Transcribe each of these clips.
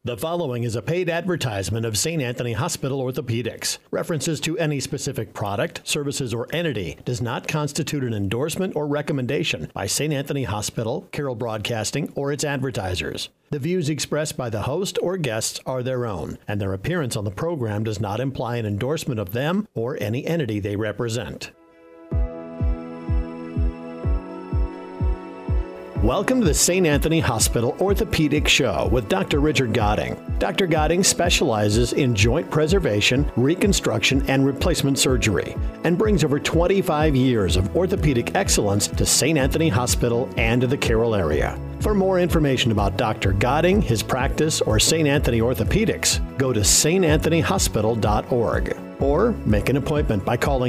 The following is a paid advertisement of St. Anthony Hospital Orthopedics. References to any specific product, services, or entity does not constitute an endorsement or recommendation by St. Anthony Hospital, Carroll Broadcasting, or its advertisers. The views expressed by the host or guests are their own, and their appearance on the program does not imply an endorsement of them or any entity they represent. Welcome to the St. Anthony Hospital Orthopedic Show with Dr. Richard Goding. Dr. Goding specializes in joint preservation, reconstruction, and replacement surgery, and brings over 25 years of orthopedic excellence to St. Anthony Hospital and to the Carroll area. For more information about Dr. Goding, his practice, or St. Anthony Orthopedics, go to santanthonyhospital.org or make an appointment by calling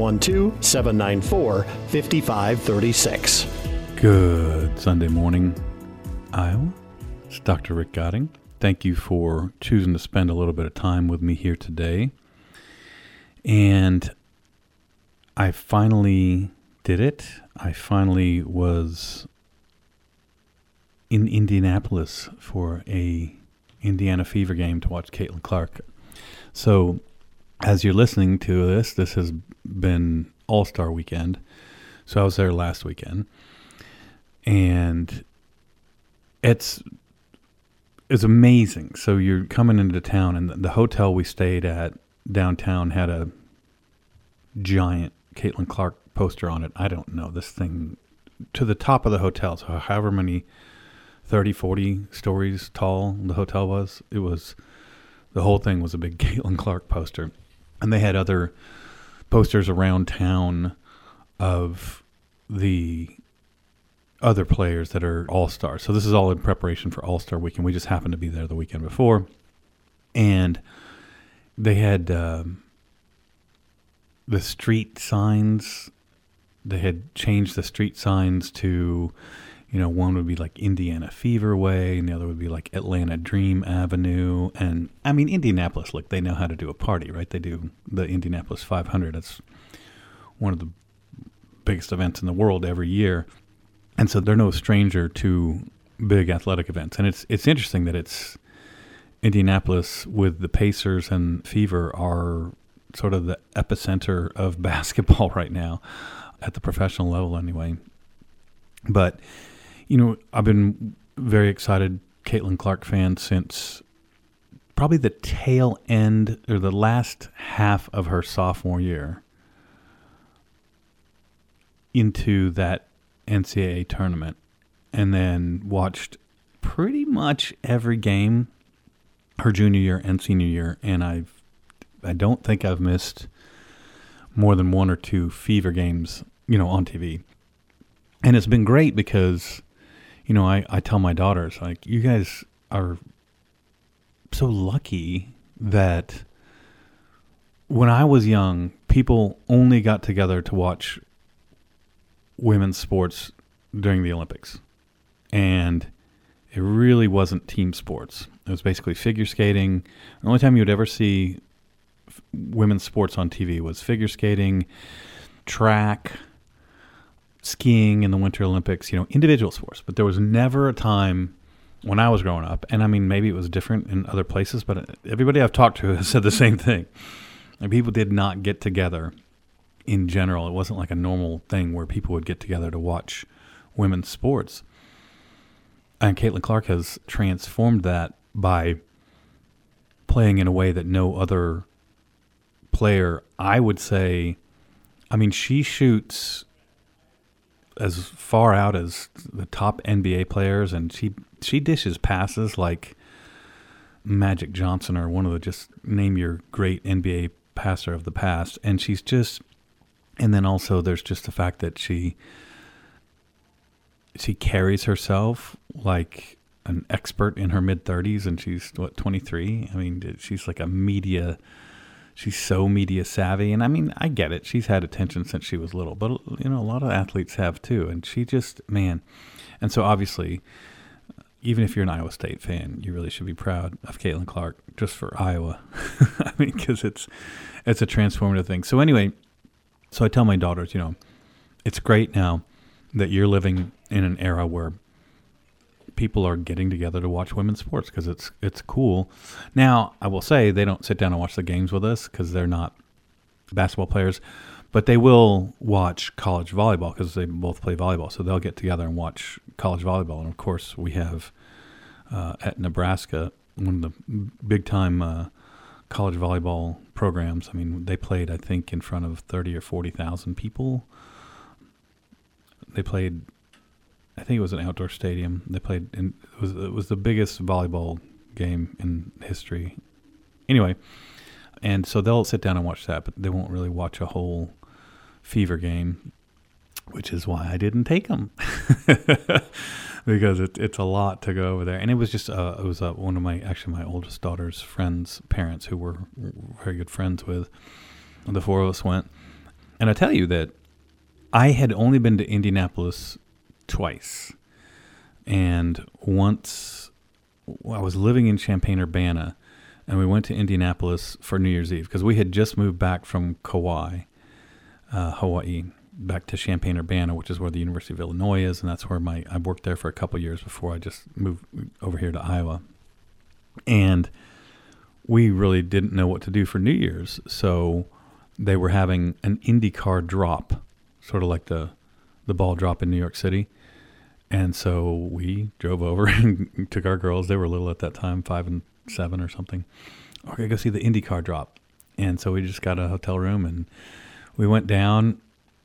712-794-5536. Good Sunday morning, Iowa. It's Dr. Rick Goding. Thank you for choosing to spend a little bit of time with me here today. And I finally did it. I finally was in Indianapolis for a Indiana Fever game to watch Caitlin Clark. So as you're listening to this has been All-Star Weekend. So I was there last weekend. And it's amazing. So you're coming into town, and the hotel we stayed at downtown had a giant Caitlin Clark poster on it. I don't know, this thing to the top of the hotel. So however many, 30, 40 stories tall the hotel was, the whole thing was a big Caitlin Clark poster. And they had other posters around town of the other players that are all-stars. So this is all in preparation for All-Star Weekend. We just happened to be there the weekend before. And they had the street signs. They had changed the street signs to, one would be like Indiana Fever Way, and the other would be like Atlanta Dream Avenue. And, I mean, Indianapolis, look, they know how to do a party, right? They do the Indianapolis 500. That's one of the biggest events in the world every year. And so they're no stranger to big athletic events. And it's interesting that it's Indianapolis with the Pacers and Fever are sort of the epicenter of basketball right now, at the professional level anyway. But, I've been very excited, Caitlin Clark fan, since probably the tail end or the last half of her sophomore year into that NCAA tournament, and then watched pretty much every game her junior year and senior year, and I don't think I've missed more than one or two Fever games, on TV. And it's been great because, I tell my daughters, like, you guys are so lucky that when I was young, people only got together to watch women's sports during the Olympics, and it really wasn't team sports. It was basically figure skating. The only time you would ever see women's sports on TV was figure skating, track, skiing in the Winter Olympics, individual sports. But there was never a time when I was growing up, and I mean, maybe it was different in other places, but everybody I've talked to has said the same thing. And people did not get together. In general, it wasn't like a normal thing where people would get together to watch women's sports. And Caitlin Clark has transformed that by playing in a way that no other player, I would say, she shoots as far out as the top NBA players, and she dishes passes like Magic Johnson or one of the, just name your great NBA passer of the past. And she's just... And then also there's just the fact that she carries herself like an expert in her mid-30s, and she's, 23? I mean, she's like she's so media savvy. And I mean, I get it. She's had attention since she was little, but, a lot of athletes have too. And she just, man. And so obviously, even if you're an Iowa State fan, you really should be proud of Caitlin Clark just for Iowa. I mean, because it's a transformative thing. So anyway, so I tell my daughters, it's great now that you're living in an era where people are getting together to watch women's sports because it's cool. Now, I will say they don't sit down and watch the games with us because they're not basketball players, but they will watch college volleyball because they both play volleyball. So they'll get together and watch college volleyball. And of course, we have at Nebraska one of the big time college volleyball programs. I mean, they played, I think, in front of 30 or 40,000 people. They played, I think it was an outdoor stadium. They played it was the biggest volleyball game in history. Anyway, and so they'll sit down and watch that, but they won't really watch a whole Fever game, which is why I didn't take them. Because it's a lot to go over there. And it was just one of my oldest daughter's friends' parents who we're very good friends with. The four of us went. And I tell you that I had only been to Indianapolis twice. And once I was living in Champaign-Urbana, and we went to Indianapolis for New Year's Eve because we had just moved back from Kauai, Hawaii, back to Champaign-Urbana, which is where the University of Illinois is, and that's where I worked there for a couple of years before I just moved over here to Iowa. And we really didn't know what to do for New Year's, so they were having an IndyCar drop, sort of like the ball drop in New York City. And so we drove over and took our girls. They were little at that time, 5 and 7 or something. Okay, go see the IndyCar drop. And so we just got a hotel room and we went down,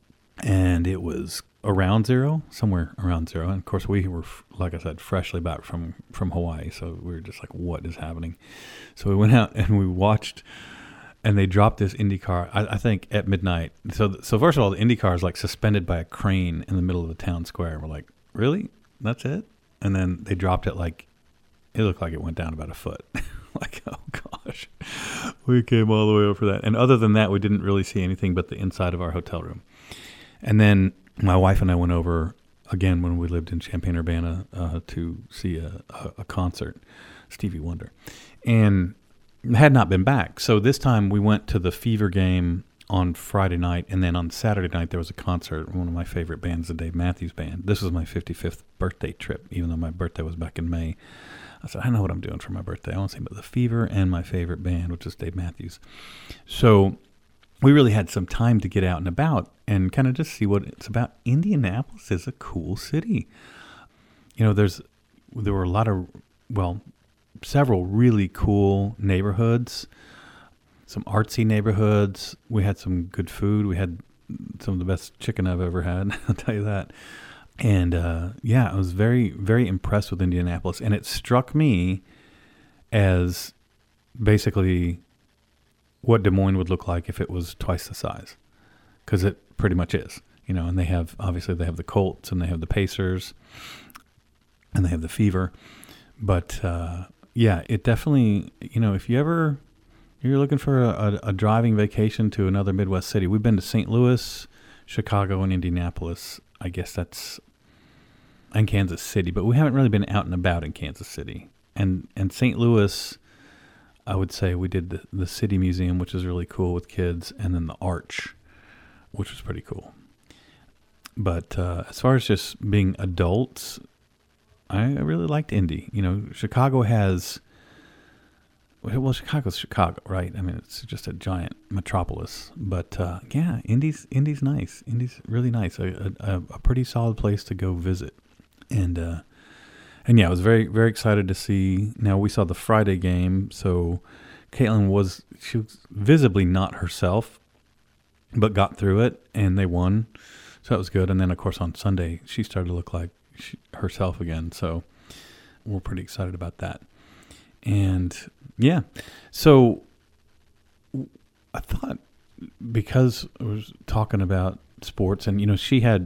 and it was around zero, somewhere around zero. And of course, we were, like I said, freshly back from Hawaii. So we were just like, what is happening? So we went out and we watched, and they dropped this IndyCar, I think, at midnight. So first of all, the IndyCar is like suspended by a crane in the middle of the town square. We're like, really? That's it? And then they dropped it like, it looked like it went down about a foot. Like, oh gosh, we came all the way over for that. And other than that, we didn't really see anything but the inside of our hotel room. And then my wife and I went over again when we lived in Champaign-Urbana to see a concert, Stevie Wonder, and had not been back. So this time we went to the Fever game on Friday night, and then on Saturday night there was a concert. One of my favorite bands, the Dave Matthews Band. This was my 55th birthday trip, even though my birthday was back in May. I said, I know what I'm doing for my birthday. I want to see about the Fever and my favorite band, which is Dave Matthews. So we really had some time to get out and about and kind of just see what it's about. Indianapolis is a cool city. You know, there were a lot of, several really cool neighborhoods, some artsy neighborhoods. We had some good food. We had some of the best chicken I've ever had, I'll tell you that. And I was very, very impressed with Indianapolis. And it struck me as basically what Des Moines would look like if it was twice the size, because it pretty much is. You know, and they have the Colts and they have the Pacers and they have the Fever. But it definitely, you know, if you're looking for a driving vacation to another Midwest city, we've been to St. Louis, Chicago, and Indianapolis. I guess and Kansas City, but we haven't really been out and about in Kansas City. And St. Louis, I would say we did the City Museum, which is really cool with kids, and then the Arch, which was pretty cool. But as far as just being adults, I really liked Indy. You know, Chicago has, Chicago's Chicago, right? I mean, it's just a giant metropolis. But Indy's nice. Indy's really nice. A pretty solid place to go visit. And I was very, very excited to see. Now, we saw the Friday game, so Caitlin was visibly not herself, but got through it, and they won. So that was good. And then, of course, on Sunday, she started to look like herself again. So we're pretty excited about that. And, so I thought, because I was talking about sports, and, you know, she had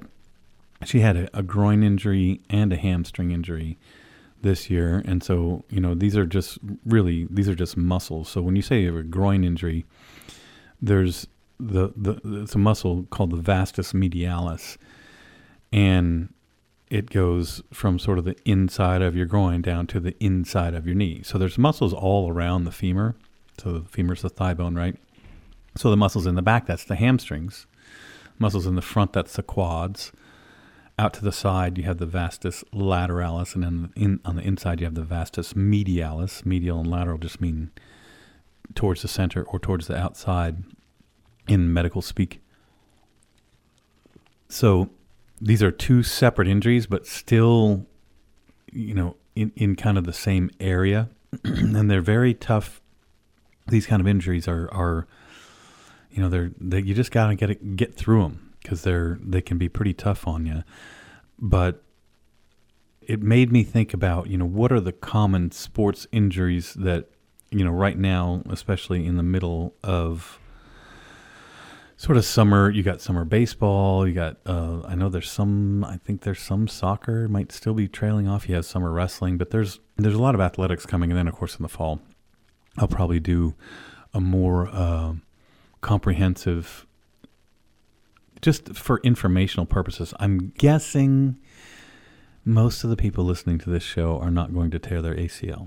a groin injury and a hamstring injury this year. And so, you know, these are just muscles. So when you say you have a groin injury, there's it's a muscle called the vastus medialis, and it goes from sort of the inside of your groin down to the inside of your knee. So there's muscles all around the femur. So the femur's the thigh bone, right? So the muscles in the back, that's the hamstrings. Muscles in the front, that's the quads. out to the side, you have the vastus lateralis, and then on the inside, you have the vastus medialis. Medial and lateral just mean towards the center or towards the outside in medical speak. So these are two separate injuries, but still, in kind of the same area. And they're very tough. These kind of injuries are you just got to get through them, because they can be pretty tough on you. But it made me think about, what are the common sports injuries that, right now, especially in the middle of sort of summer, you got summer baseball, you got, I think there's some soccer might still be trailing off. You have summer wrestling, but there's a lot of athletics coming. And then, of course, in the fall, I'll probably do a more comprehensive, just for informational purposes. I'm guessing most of the people listening to this show are not going to tear their ACL.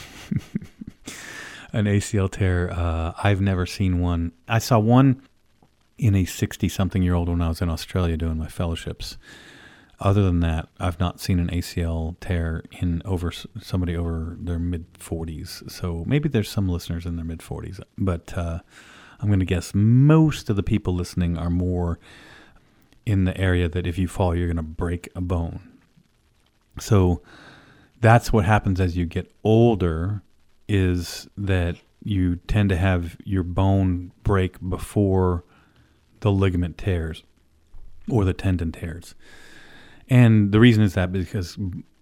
An ACL tear, I've never seen one. I saw one in a 60-something-year-old when I was in Australia doing my fellowships. Other than that, I've not seen an ACL tear in somebody over their mid-40s. So maybe there's some listeners in their mid-40s. But I'm going to guess most of the people listening are more in the area that if you fall, you're going to break a bone. So that's what happens as you get older, is that you tend to have your bone break before the ligament tears or the tendon tears. And the reason is because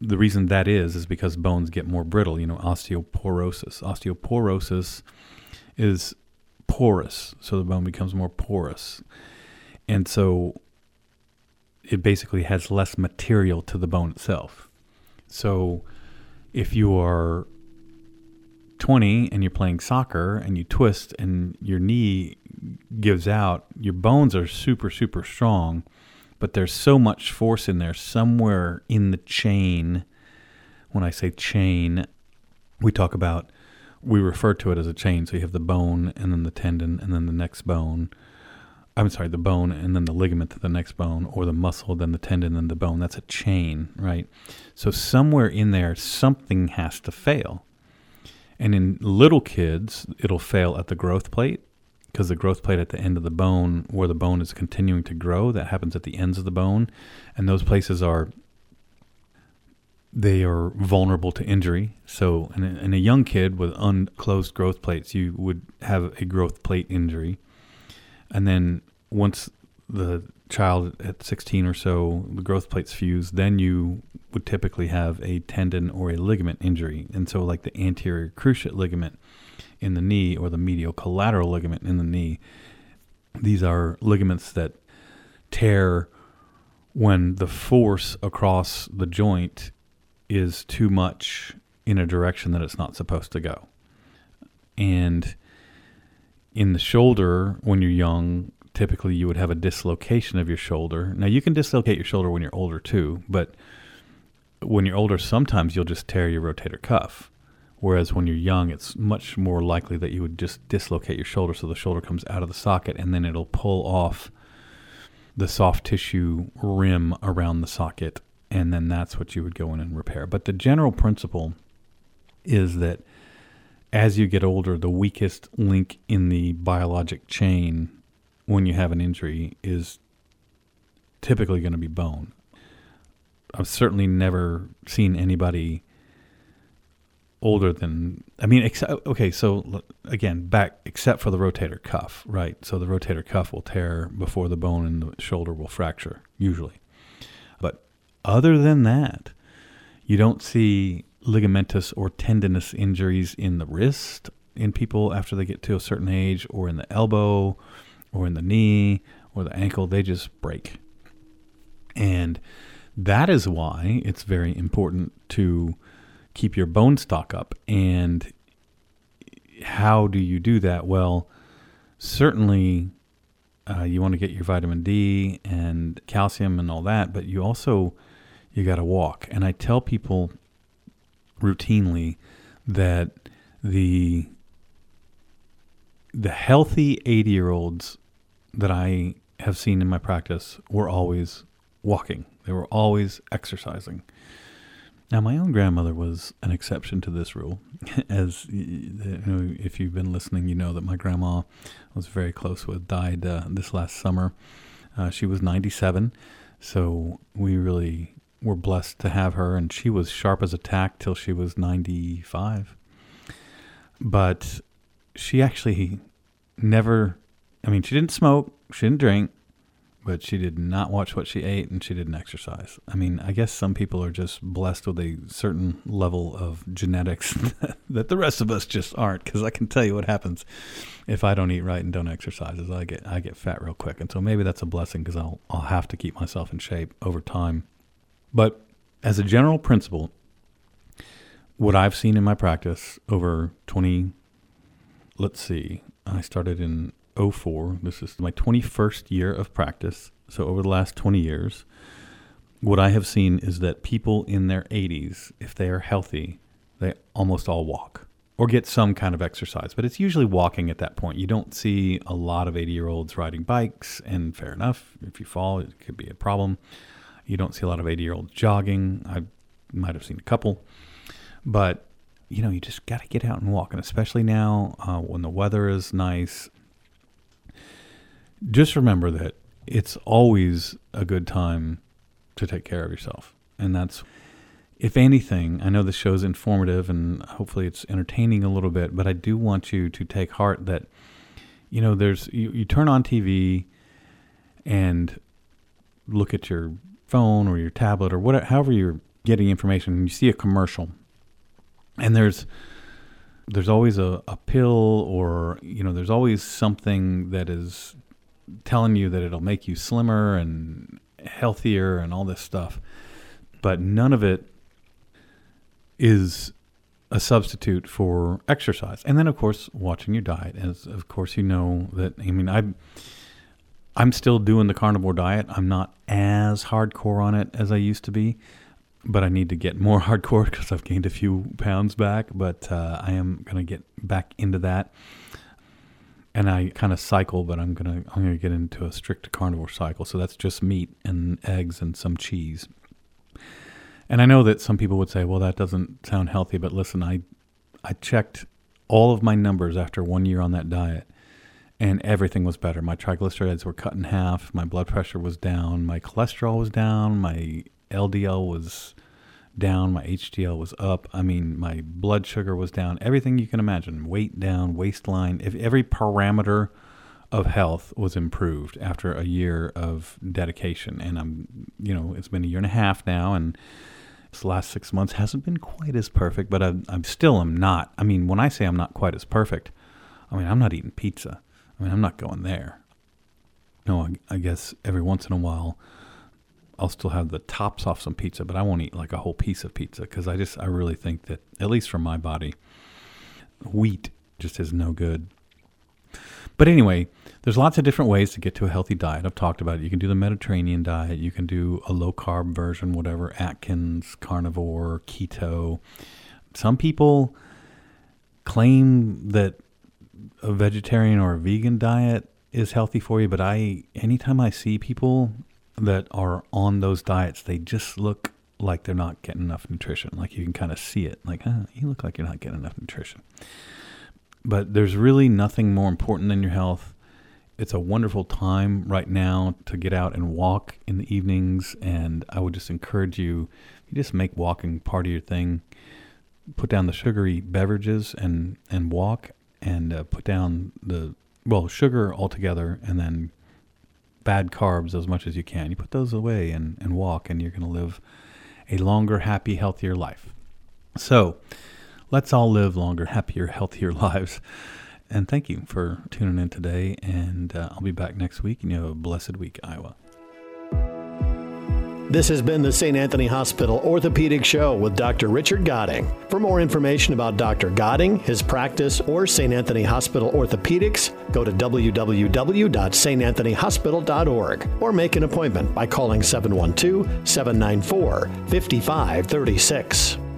bones get more brittle, osteoporosis. Osteoporosis is porous, so the bone becomes more porous. And so it basically has less material to the bone itself. So if you are 20 and you're playing soccer and you twist and your knee gives out, your bones are super, super strong, but there's so much force in there somewhere in the chain. When I say chain, we refer to it as a chain. So you have the bone and then the tendon and then the next bone. The bone and then the ligament to the next bone, or the muscle, then the tendon, then the bone. That's a chain, right? So somewhere in there, something has to fail. And in little kids, it'll fail at the growth plate, because the growth plate at the end of the bone, where the bone is continuing to grow, that happens at the ends of the bone. And those places they are vulnerable to injury. So in a young kid with unclosed growth plates, you would have a growth plate injury. And then once the child at 16 or so, the growth plates fuse, then you would typically have a tendon or a ligament injury. And so like the anterior cruciate ligament in the knee or the medial collateral ligament in the knee, these are ligaments that tear when the force across the joint is too much in a direction that it's not supposed to go. And in the shoulder, when you're young, typically you would have a dislocation of your shoulder. Now, you can dislocate your shoulder when you're older too, but when you're older, sometimes you'll just tear your rotator cuff. Whereas when you're young, it's much more likely that you would just dislocate your shoulder, so the shoulder comes out of the socket and then it'll pull off the soft tissue rim around the socket, and then that's what you would go in and repair. But the general principle is that as you get older, the weakest link in the biologic chain when you have an injury is typically going to be bone. I've certainly never seen anybody older than, except for the rotator cuff, right? So the rotator cuff will tear before the bone in the shoulder will fracture, usually. But other than that, you don't see ligamentous or tendinous injuries in the wrist in people after they get to a certain age, or in the elbow, or in the knee, or the ankle. They just break. And that is why it's very important to keep your bone stock up. And how do you do that? Well, certainly you want to get your vitamin D and calcium and all that, but you got to walk. And I tell people routinely that the healthy 80-year-olds that I have seen in my practice were always walking. They were always exercising. Now, my own grandmother was an exception to this rule. As you know, if you've been listening, you know that my grandma I was very close with, died this last summer. She was 97, so we really were blessed to have her, and she was sharp as a tack till she was 95. But she actually never, she didn't smoke, she didn't drink, but she did not watch what she ate, and she didn't exercise. I guess some people are just blessed with a certain level of genetics that the rest of us just aren't, because I can tell you what happens if I don't eat right and don't exercise is I get fat real quick. And so maybe that's a blessing, because I'll have to keep myself in shape over time. But as a general principle, what I've seen in my practice over I started in 2004. This is my 21st year of practice. So over the last 20 years, what I have seen is that people in their 80s, if they are healthy, they almost all walk or get some kind of exercise. But it's usually walking at that point. You don't see a lot of 80-year-olds riding bikes, and fair enough, if you fall, it could be a problem. You don't see a lot of 80-year-olds jogging. I might have seen a couple. But, you just got to get out and walk. And especially now when the weather is nice, just remember that it's always a good time to take care of yourself. And that's, if anything, I know this show's informative and hopefully it's entertaining a little bit, but I do want you to take heart that, you turn on TV and look at your phone or your tablet or whatever, however you're getting information, and you see a commercial, and there's always a pill, or, there's always something that is telling you that it'll make you slimmer and healthier and all this stuff. But none of it is a substitute for exercise. And then, of course, watching your diet. As of course you know that, I'm still doing the carnivore diet. I'm not as hardcore on it as I used to be, but I need to get more hardcore because I've gained a few pounds back. But I am going to get back into that. And I kind of cycle, but I'm gonna get into a strict carnivore cycle. So that's just meat and eggs and some cheese. And I know that some people would say, well, that doesn't sound healthy. But listen, I checked all of my numbers after 1 year on that diet, and everything was better. My triglycerides were cut in half. My blood pressure was down. My cholesterol was down. My LDL was down. My HDL was up. My blood sugar was down. Everything you can imagine. Weight down, waistline. If every parameter of health was improved after a year of dedication. And it's been a year and a half now, and this last 6 months hasn't been quite as perfect, but I'm still not. When I say I'm not quite as perfect, I'm not eating pizza. I'm not going there. No, I guess every once in a while I'll still have the tops off some pizza, but I won't eat like a whole piece of pizza, because I really think that, at least for my body, wheat just is no good. But anyway, there's lots of different ways to get to a healthy diet. I've talked about it. You can do the Mediterranean diet. You can do a low-carb version, whatever, Atkins, carnivore, keto. Some people claim that a vegetarian or a vegan diet is healthy for you, but anytime I see people that are on those diets, they just look like they're not getting enough nutrition. Like you can kind of see it. Like, you look like you're not getting enough nutrition. But there's really nothing more important than your health. It's a wonderful time right now to get out and walk in the evenings. And I would just encourage you just make walking part of your thing. Put down the sugary beverages and walk, and put down sugar altogether, and then bad carbs as much as you can. You put those away and walk, and you're going to live a longer, happy, healthier life. So let's all live longer, happier, healthier lives. And thank you for tuning in today. And I'll be back next week, and you have a blessed week, Iowa. This has been the St. Anthony Hospital Orthopedic Show with Dr. Richard Goding. For more information about Dr. Goding, his practice, or St. Anthony Hospital Orthopedics, go to www.santanthonyhospital.org or make an appointment by calling 712-794-5536.